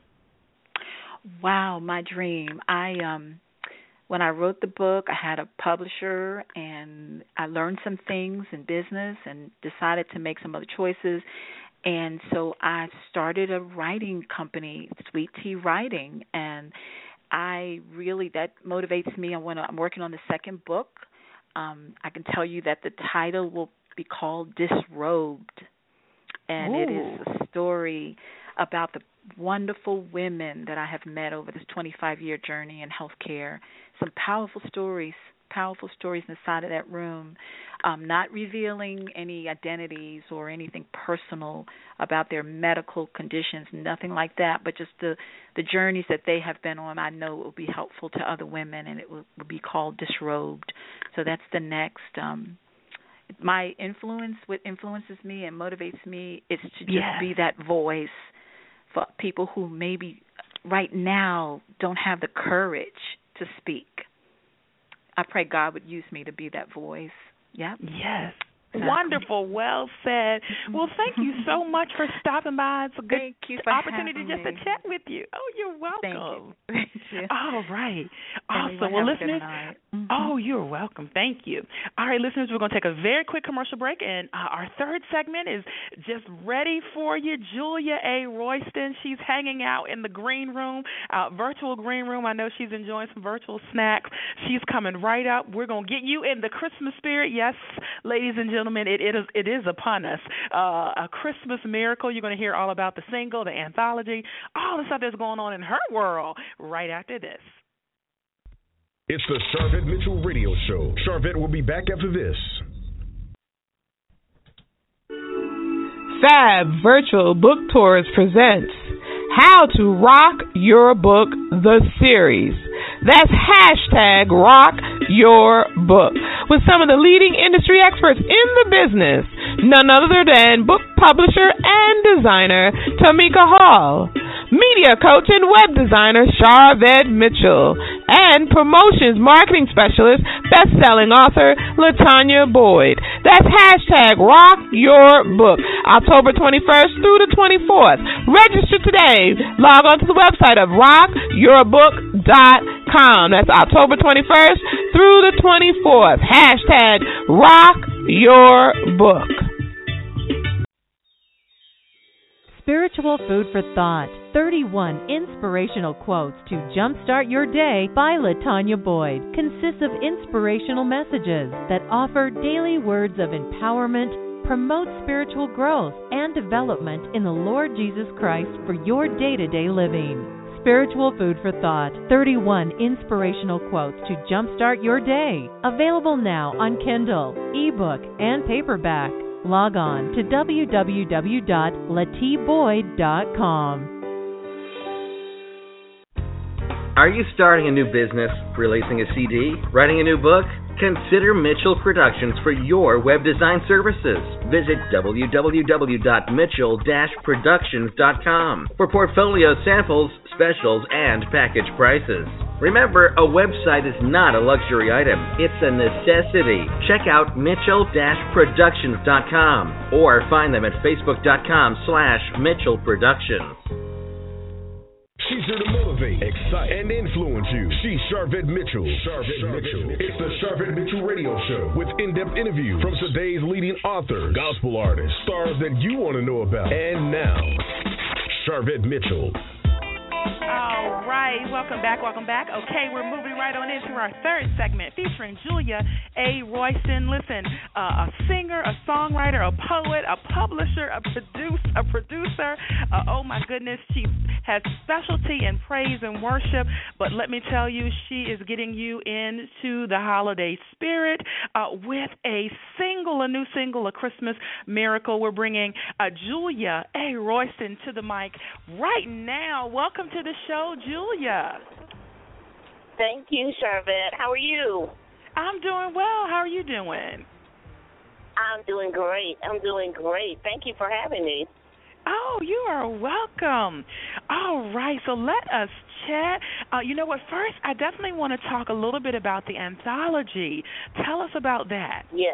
Wow, my dream. I um when I wrote the book, I had a publisher, and I learned some things in business and decided to make some other choices. And so I started a writing company, Sweet Tea Writing, and I really, that motivates me. I want to, I'm working on the second book. Um, I can tell you that the title will be called Disrobed, and Ooh. it is a story about the wonderful women that I have met over this twenty-five-year journey in healthcare. Some powerful stories, powerful stories inside of that room, um, not revealing any identities or anything personal about their medical conditions, nothing like that, but just the, the journeys that they have been on. I know it will be helpful to other women, and it will, will be called Disrobed. So that's the next. Um, my influence, what influences me and motivates me is to just Yes. be that voice for people who maybe right now don't have the courage to speak. I pray God would use me to be that voice. Yeah. Yes. Wonderful. Well said. Well, thank you so much for stopping by. It's a good thank you for opportunity just me. to chat with you. Oh, you're welcome. Thank you. Thank you. All right. Awesome. Everyone well, have listeners. mm-hmm. Oh, you're welcome. Thank you. All right, listeners, we're going to take a very quick commercial break, and uh, our third segment is just ready for you. Julia A. Royston. She's hanging out in the green room, uh, virtual green room. I know she's enjoying some virtual snacks. She's coming right up. We're going to get you in the Christmas spirit. Yes, ladies and gentlemen, it, it is it is upon us. Uh, a Christmas miracle. You're going to hear all about the single, the anthology, all the stuff that's going on in her world right after this. It's the Sharvette Mitchell Radio Show. Sharvette will be back after this. Fab Virtual Book Tours presents How to Rock Your Book, the series. That's hashtag rock your book with some of the leading industry experts in the business, none other than book publisher and designer Tamika Hall, media coach and web designer Sharvette Mitchell, and promotions marketing specialist, best-selling author Latanya Boyd. That's hashtag rock your book, October twenty-first through the twenty-fourth. Register today. Log on to the website of rock your book dot com. That's October twenty-first through the twenty-fourth. Hashtag rock your book. Spiritual Food for Thought. thirty-one inspirational quotes to jumpstart your day by Latanya Boyd consists of inspirational messages that offer daily words of empowerment, promote spiritual growth and development in the Lord Jesus Christ for your day-to-day living. Spiritual Food for Thought. thirty-one inspirational quotes to jumpstart your day. Available now on Kindle, ebook, and paperback. Log on to w w w dot latie boyd dot com. Are you starting a new business, releasing a C D, writing a new book? Consider Mitchell Productions for your web design services. Visit w w w dot mitchell dash productions dot com for portfolio samples, specials, and package prices. Remember, a website is not a luxury item. It's a necessity. Check out mitchell dash productions dot com or find them at facebook dot com slash mitchell productions. She's here to motivate, excite, and influence you. She's Sharvette Mitchell. Sharvette Mitchell. It's the Sharvette Mitchell Radio Show with in-depth interviews from today's leading authors, gospel artists, stars that you want to know about. And now, Sharvette Mitchell. All right, welcome back, welcome back. Okay, we're moving right on into our third segment featuring Julia A. Royston. Listen, uh, a singer, a songwriter, a poet, a publisher, a produce, a producer. Uh, oh my goodness, she has specialty in praise and worship. But let me tell you, she is getting you into the holiday spirit uh, with a single, a new single, A Christmas Miracle. We're bringing uh, Julia A. Royston to the mic right now. Welcome to the show, Julia. Thank you, Sharvette. How are you? I'm doing well. How are you doing? I'm doing great. I'm doing great. Thank you for having me. Oh, you are welcome. All right, so let us chat. Uh, you know what? First, I definitely want to talk a little bit about the anthology. Tell us about that. Yes.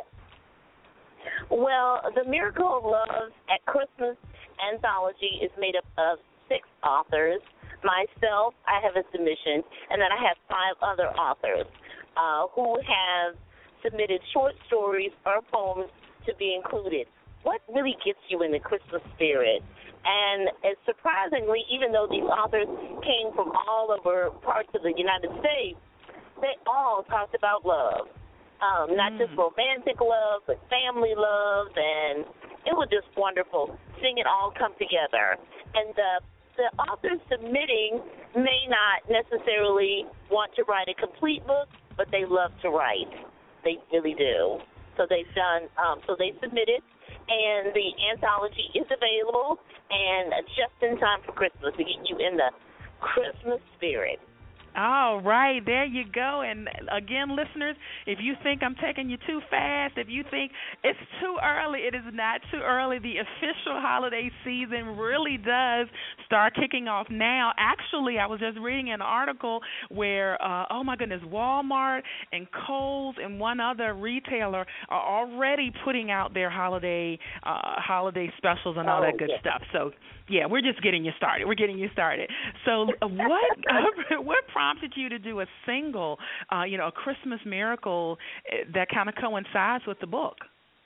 Well, the Miracle of Love at Christmas anthology is made up of six authors. Myself, I have a submission, and then I have five other authors uh, who have submitted short stories or poems to be included. What really gets you in the Christmas spirit? And it's surprisingly, even though these authors came from all over parts of the United States, they all talked about love. Um, not mm. just romantic love, but family love, and it was just wonderful seeing it all come together. And the the authors submitting may not necessarily want to write a complete book, but they love to write. They really do. So they've done. Um, so they submitted, and the anthology is available, and just in time for Christmas to get you in the Christmas spirit. All right, there you go. And again, listeners, if you think I'm taking you too fast, if you think it's too early, it is not too early. The official holiday season really does start kicking off now. Actually, I was just reading an article where, uh, oh my goodness, Walmart and Kohl's and one other retailer are already putting out their holiday uh, holiday specials and all oh, that good yeah. stuff. So, yeah, we're just getting you started. We're getting you started. So, what what prompted you to do a single, uh, you know, a Christmas miracle that kind of coincides with the book?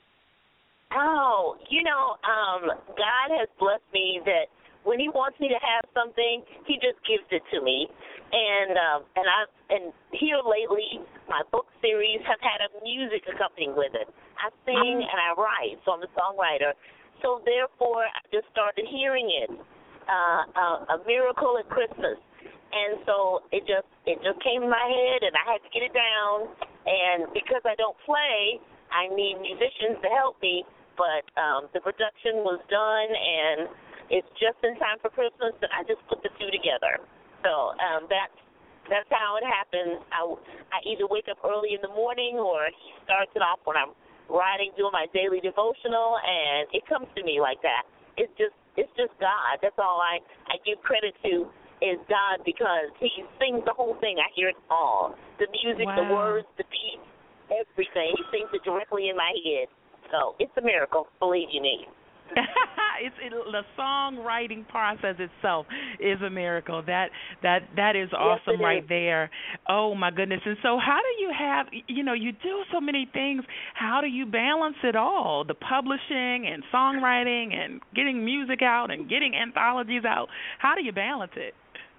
Oh, you know, um, God has blessed me that when He wants me to have something, He just gives it to me, and um, and I and here lately, my book series have had a music accompanying with it. I sing and I write, so I'm a songwriter. So therefore, I just started hearing it, uh, uh, a miracle at Christmas. And so it just it just came in my head, and I had to get it down. And because I don't play, I need musicians to help me. But um, the production was done, and it's just in time for Christmas that I just put the two together. So um, that's that's how it happens. I, I either wake up early in the morning, or he starts it off when I'm riding, doing my daily devotional, and it comes to me like that. It's just it's just God. That's all I, I give credit to. Is God, because He sings the whole thing. I hear it all. The music, wow. the words, the beat, everything. He sings it directly in my head. So it's a miracle, believe you me. it's it, the songwriting process itself is a miracle. That that that is awesome yes, right is. there. Oh my goodness! And so, how do you have? You know, you do so many things. How do you balance it all? The publishing and songwriting and getting music out and getting anthologies out. How do you balance it?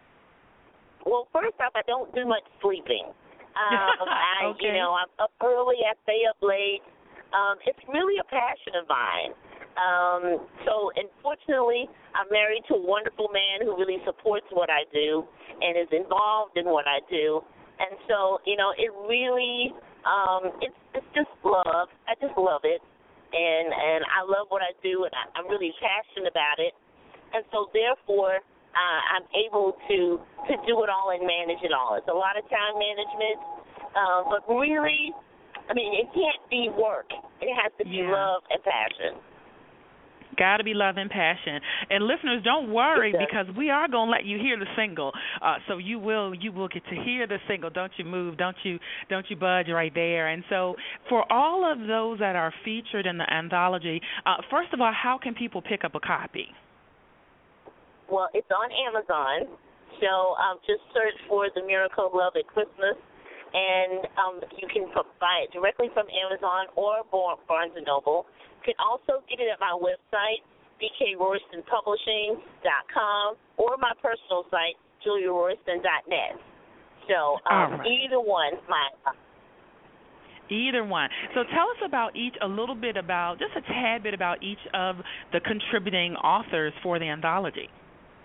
Well, first off, I don't do much sleeping. Um, I, okay. you know, I'm up early. I stay up late. Um, it's really a passion of mine. Um, so, unfortunately, I'm married to a wonderful man who really supports what I do and is involved in what I do. And so, you know, it really, um, it's it's just love. I just love it, and and I love what I do, and I, I'm really passionate about it. And so, therefore, Uh, I'm able to, to do it all and manage it all. It's a lot of time management, um, but really, I mean, it can't be work. It has to be yeah. love and passion. Got to be love and passion. And listeners, don't worry, because we are going to let you hear the single. Uh, so you will you will get to hear the single. Don't you move. Don't you don't you budge right there. And so for all of those that are featured in the anthology, uh, first of all, how can people pick up a copy? Well, it's on Amazon, so um, just search for The Miracle of Love at Christmas, and um, you can buy it directly from Amazon or Barnes and Noble. You can also get it at my website, b k royston publishing dot com, or my personal site, julia royston dot net. So um, right. either one, my Either one. So tell us about each, a little bit about, just a tad bit about each of the contributing authors for the anthology.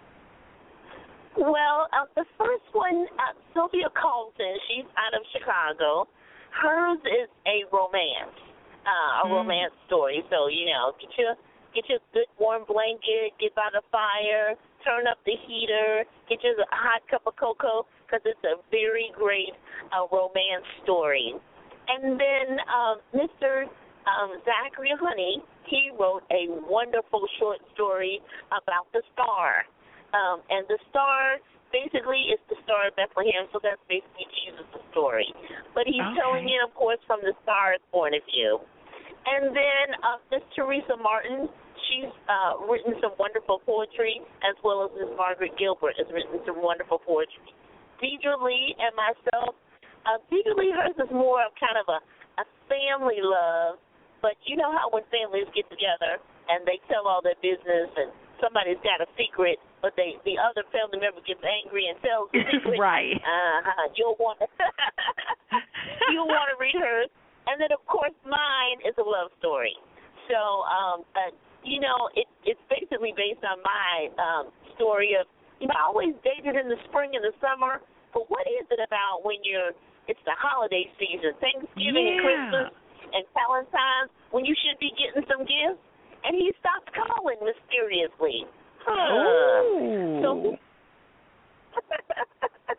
Well, uh, the first one, uh, Sylvia Colton, she's out of Chicago. Hers is a romance, uh, a mm. romance story. So, you know, get your get your good warm blanket, get by the fire, turn up the heater, get you a hot cup of cocoa, because it's a very great uh, romance story. And then uh, Mister Um, Zachary Honey, he wrote a wonderful short story about the star. Um, and the star basically is the Star of Bethlehem, so that's basically Jesus' story. But he's okay. telling it, of course, from the star's point of view. And then uh, Miss Teresa Martin, she's uh, written some wonderful poetry, as well as Miss Margaret Gilbert has written some wonderful poetry. Deidre Lee and myself, uh, Deidre Lee, hers is more of kind of a, a family love, but you know how when families get together and they tell all their business and somebody's got a secret, but they the other family member gets angry and tells the secret. Right. Uh-huh. You'll want to you'll want to read hers. And then, of course, mine is a love story. So, um, uh, you know, it, it's basically based on my um, story of, you know, I always dated in the spring and the summer, but what is it about when you're, it's the holiday season, Thanksgiving yeah. and Christmas and Valentine's, when you should be getting some gifts? And he stopped calling mysteriously. Huh. Oh. So,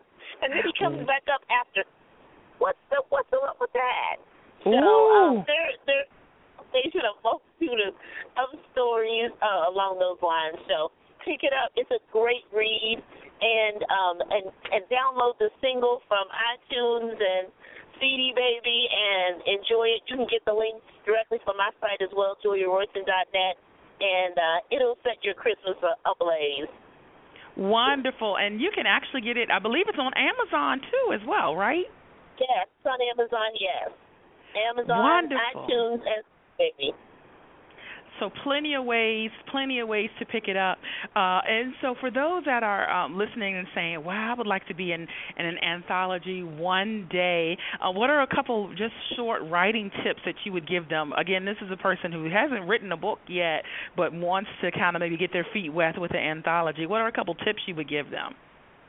and then he comes back up after. What's the what's the up with that? Ooh. So um, there there they should have multitude of, of stories uh, along those lines. So pick it up. It's a great read, and um and and download the single from iTunes and C D Baby and enjoy it. You can get the link directly from my site as well, julia royston dot net, and uh, it'll set your Christmas ablaze. Wonderful, and you can actually get it. I believe it's on Amazon too, as well, right? Yes, it's on Amazon. Yes, Amazon, Wonderful. iTunes, and Baby. So plenty of ways, plenty of ways to pick it up. Uh, and so for those that are um, listening and saying, wow, I would like to be in, in an anthology one day, uh, what are a couple just short writing tips that you would give them? Again, this is a person who hasn't written a book yet but wants to kind of maybe get their feet wet with an anthology. What are a couple tips you would give them?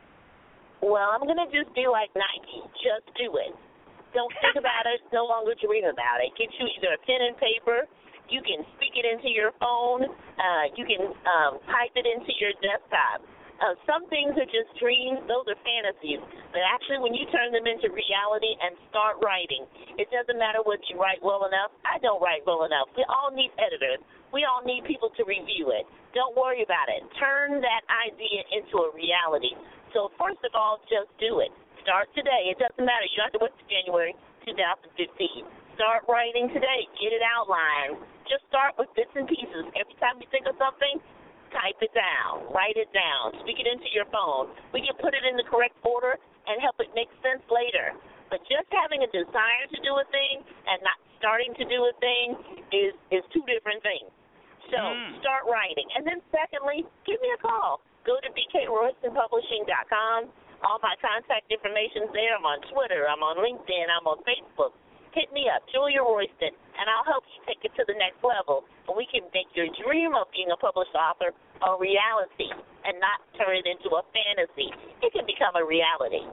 Well, I'm going to just be like Nike. Just do it. Don't think about it. No longer dream about it. Get you either a pen and paper. You can speak it into your phone. Uh, you can um, type it into your desktop. Uh, some things are just dreams. Those are fantasies. But actually, when you turn them into reality and start writing, it doesn't matter what you write well enough. I don't write well enough. We all need editors. We all need people to review it. Don't worry about it. Turn that idea into a reality. So first of all, just do it. Start today. It doesn't matter. You don't have to wait till January two thousand fifteen. Start writing today. Get it outlined. Just start with bits and pieces. Every time you think of something, type it down. Write it down. Speak it into your phone. We can put it in the correct order and help it make sense later. But just having a desire to do a thing and not starting to do a thing is, is two different things. So mm. start writing. And then secondly, give me a call. Go to b k royston publishing dot com. All my contact information's there. I'm on Twitter. I'm on LinkedIn. I'm on Facebook. Hit me up, Julia Royston, and I'll help you take it to the next level. And we can make your dream of being a published author a reality and not turn it into a fantasy. It can become a reality.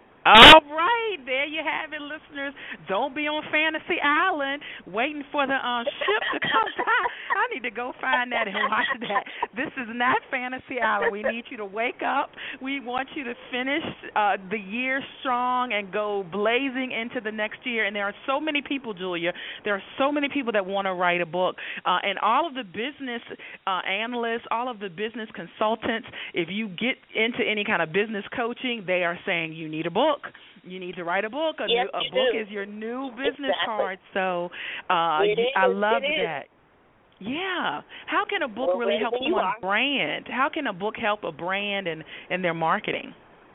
All right, there you have it, listeners. Don't be on Fantasy Island waiting for the uh, ship to come by. I need to go find that and watch that. This is not Fantasy Island. We need you to wake up. We want you to finish uh, the year strong and go blazing into the next year. And there are so many people, Julia, there are so many people that want to write a book. Uh, and all of the business uh, analysts, all of the business consultants, if you get into any kind of business coaching, they are saying you need a book. You need to write a book. A, yes, new, a you book do. is your new business exactly. card. So uh, it is, I love it that. Is. Yeah. How can a book well, really help one are. brand? How can a book help a brand and in, in their marketing?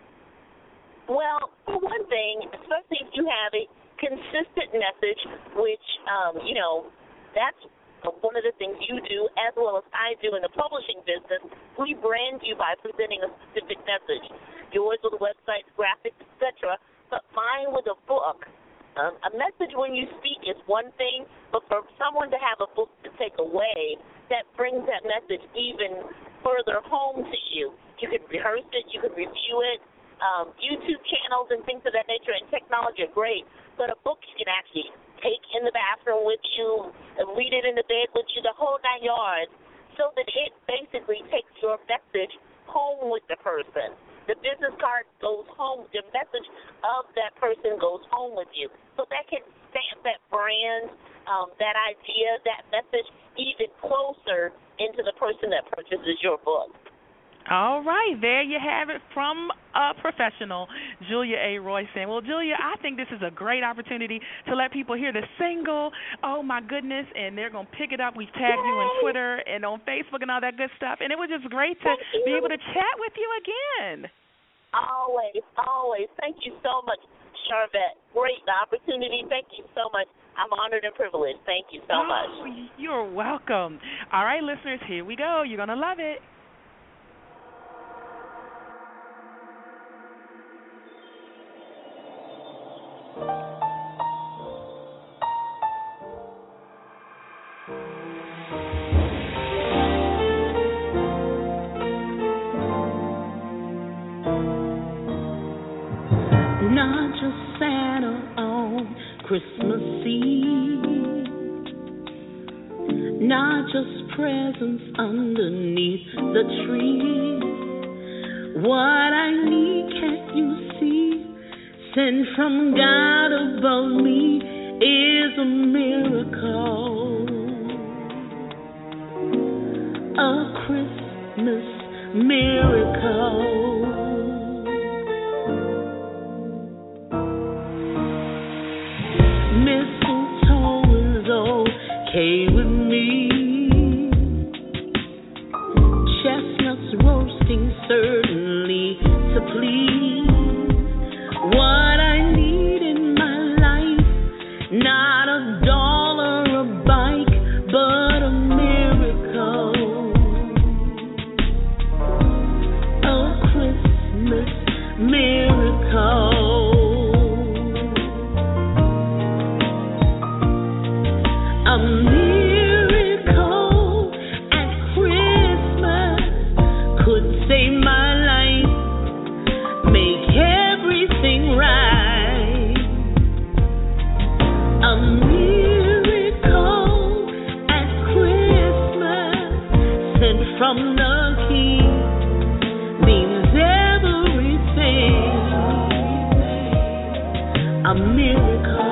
Well, for one thing, especially if you have a consistent message, which, um, you know, that's one of the things you do as well as I do in the publishing business. We brand you by presenting a specific message. Yours with websites, graphics, et cetera, but mine with a book. Um, a message when you speak is one thing, but for someone to have a book to take away, that brings that message even further home to you. You can rehearse it, you can review it. Um, YouTube channels and things of that nature and technology are great, but a book you can actually take in the bathroom with you, and read it in the bed with you, the whole nine yards, so that it basically takes your message home with the person. The business card goes home, the message of that person goes home with you. So that can stamp that brand, um, that idea, that message even closer into the person that purchases your book. All right, there you have it from a professional, Julia A. Royston. Well, Julia, I think this is a great opportunity to let people hear the single. Oh, my goodness, and they're going to pick it up. We've tagged Yay. you on Twitter and on Facebook and all that good stuff, and it was just great to be able to chat with you again. Always, always. Thank you so much, Sharvette. Great opportunity. Thank you so much. I'm honored and privileged. Thank you so oh, much. You're welcome. All right, listeners, here we go. You're going to love it. Not just Santa on Christmas Eve, not just presents underneath the tree. What I need, can't you see? sent from God above me is a miracle. A Christmas miracle. Mistletoe is okay with me. Chestnuts roasting certainly to please. What I need in my life, not a dollar, a bike, but a miracle. A Christmas miracle. A miracle at Christmas could save my life, make everything right. A miracle at Christmas sent from the King means everything. A miracle.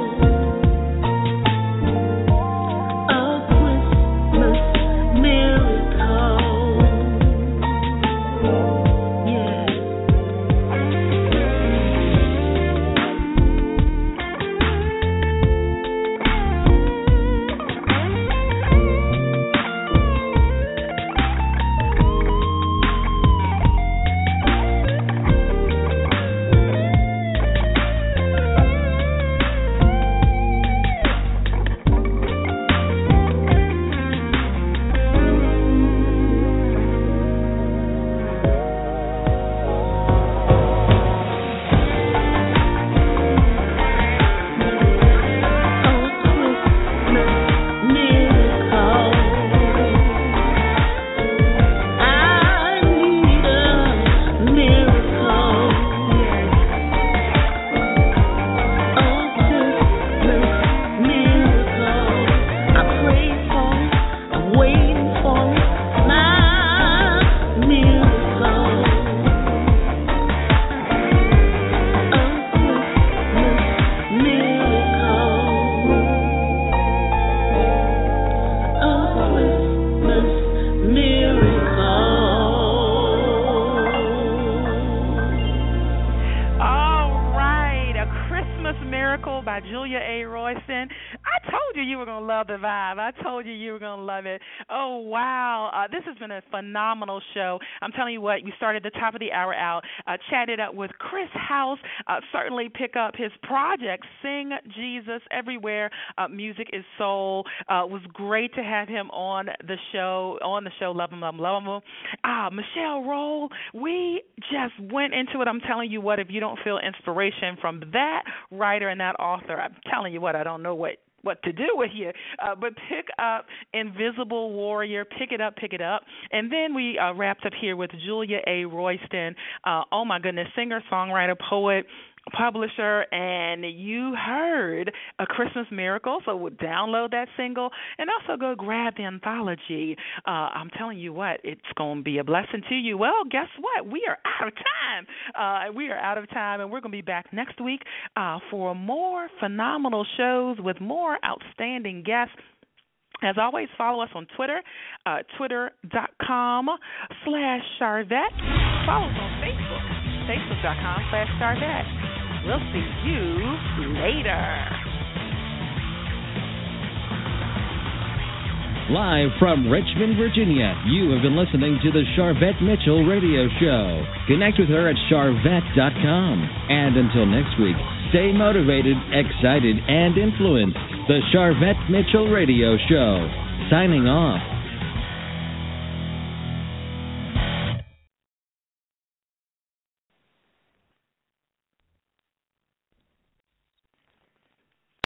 Phenomenal show. I'm telling you what, we started the top of the hour out, uh, chatted up with Chris House. Uh, certainly pick up his project, Sing Jesus Everywhere. Uh, Music is Soul. Uh, it was great to have him on the show, on the show, Love Him, Love Him, Love Him. Ah, Michelle Roll, we just went into it. I'm telling you what, if you don't feel inspiration from that writer and that author, I'm telling you what, I don't know what what to do with you, uh, but pick up Invisible Warrior, pick it up, pick it up. And then we uh, wrapped up here with Julia A. Royston, uh, oh my goodness, singer, songwriter, poet, publisher, and you heard A Christmas Miracle, so we'll download that single and also go grab the anthology. Uh, I'm telling you what, it's going to be a blessing to you. Well, guess what? We are out of time. Uh, we are out of time, and we're going to be back next week uh, for more phenomenal shows with more outstanding guests. As always, follow us on Twitter, uh, twitter.com slash Charvette. Follow us on Facebook, facebook.com slash Charvette. We'll see you later. Live from Richmond, Virginia, you have been listening to the Charvette Mitchell Radio Show. Connect with her at charvette dot com. And until next week, stay motivated, excited, and influenced. The Charvette Mitchell Radio Show. Signing off.